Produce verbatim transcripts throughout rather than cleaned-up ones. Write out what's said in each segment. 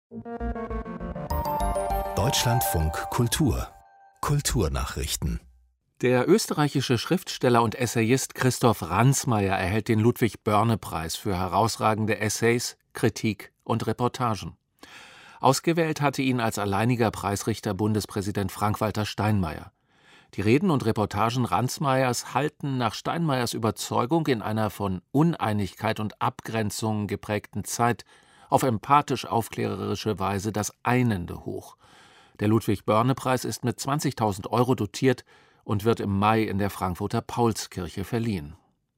Deutschlandfunk Kultur Kulturnachrichten. Der österreichische Schriftsteller und Essayist Christoph Ransmayr erhält den Ludwig-Börne-Preis für herausragende Essays, Kritik und Reportagen. Ausgewählt hatte ihn als alleiniger Preisrichter Bundespräsident Frank-Walter Steinmeier. Die Reden und Reportagen Ransmayrs halten nach Steinmeiers Überzeugung in einer von Uneinigkeit und Abgrenzung geprägten Zeit auf empathisch-aufklärerische Weise das Einende hoch. Der Ludwig-Börne-Preis ist mit zwanzigtausend Euro dotiert und wird im Mai in der Frankfurter Paulskirche verliehen.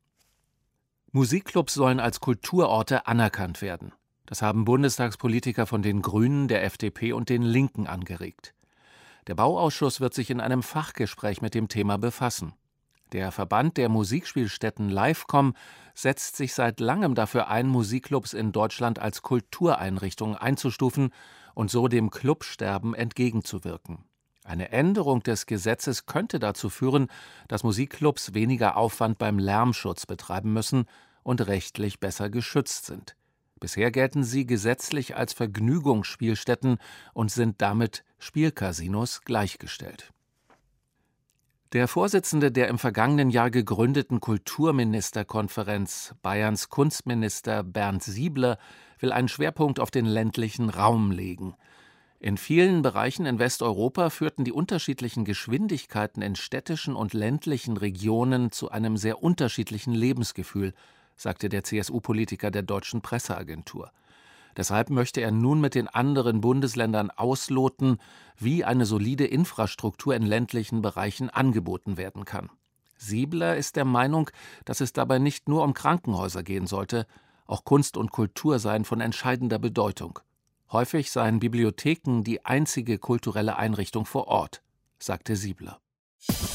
Musikclubs sollen als Kulturorte anerkannt werden. Das haben Bundestagspolitiker von den Grünen, der F D P und den Linken angeregt. Der Bauausschuss wird sich in einem Fachgespräch mit dem Thema befassen. Der Verband der Musikspielstätten Livecom setzt sich seit langem dafür ein, Musikclubs in Deutschland als Kultureinrichtungen einzustufen und so dem Clubsterben entgegenzuwirken. Eine Änderung des Gesetzes könnte dazu führen, dass Musikclubs weniger Aufwand beim Lärmschutz betreiben müssen und rechtlich besser geschützt sind. Bisher gelten sie gesetzlich als Vergnügungsspielstätten und sind damit Spielcasinos gleichgestellt. Der Vorsitzende der im vergangenen Jahr gegründeten Kulturministerkonferenz, Bayerns Kunstminister Bernd Siebler, will einen Schwerpunkt auf den ländlichen Raum legen. In vielen Bereichen in Westeuropa führten die unterschiedlichen Geschwindigkeiten in städtischen und ländlichen Regionen zu einem sehr unterschiedlichen Lebensgefühl, sagte der C S U-Politiker der Deutschen Presseagentur. Deshalb möchte er nun mit den anderen Bundesländern ausloten, wie eine solide Infrastruktur in ländlichen Bereichen angeboten werden kann. Siebler ist der Meinung, dass es dabei nicht nur um Krankenhäuser gehen sollte, auch Kunst und Kultur seien von entscheidender Bedeutung. Häufig seien Bibliotheken die einzige kulturelle Einrichtung vor Ort, sagte Siebler.